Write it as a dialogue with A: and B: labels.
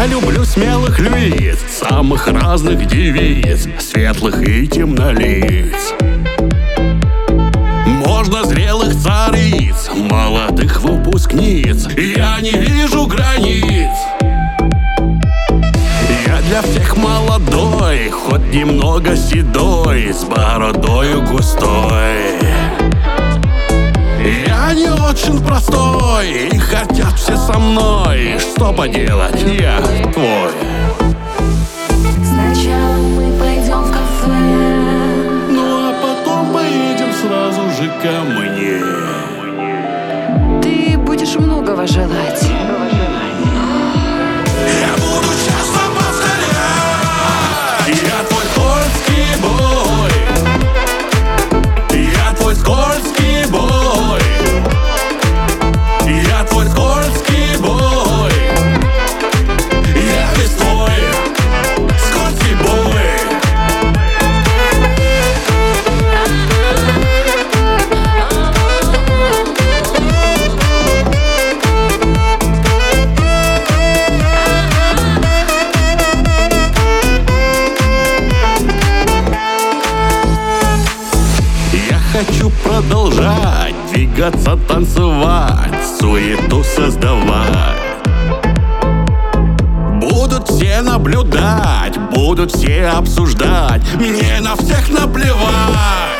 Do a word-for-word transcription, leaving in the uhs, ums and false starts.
A: Я люблю смелых лиц, самых разных девиц, светлых и темнолиц. Можно зрелых цариц, молодых выпускниц. Я не вижу границ. Я для всех молодой, хоть немного седой, с бородою густой. Я не очень простой, и хотят все со мной. Что поделать, я твой.
B: Сначала мы пойдем в кафе,
A: Ну а потом поедем сразу же ко мне.
C: Ты будешь многого желать.
A: Я буду часто повторять: я твой скользкий бой, я твой скользкий бой, я твой скользкий бой, я весь твой скользкий бой. Хочу продолжать двигаться, танцевать, суету создавать. Будут все наблюдать, будут все обсуждать, мне на всех наплевать.